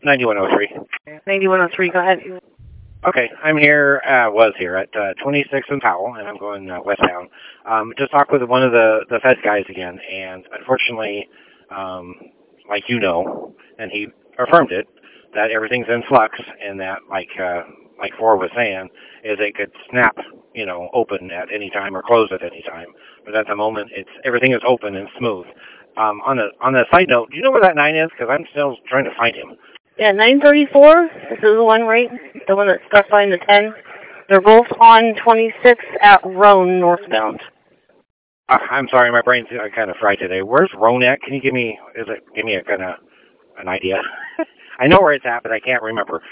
9103. 9103, go ahead. Okay, I'm here, was here at 26 and Powell, and I'm going westbound. Just talked with one of the Fed guys again, and unfortunately, like you know, and he affirmed it, that everything's in flux, and that, like Ford was saying, is it could snap, open at any time or close at any time. But at the moment, everything is open and smooth. On a side note, do you know where that 9 is? Because I'm still trying to find him. Yeah, 934. This is the one, right? The one that's specifying the 10. They're both on 26 at Roan northbound. I'm sorry, my brain's kind of fried today. Where's Roan at? Can you give me a kind of an idea? I know where it's at, but I can't remember.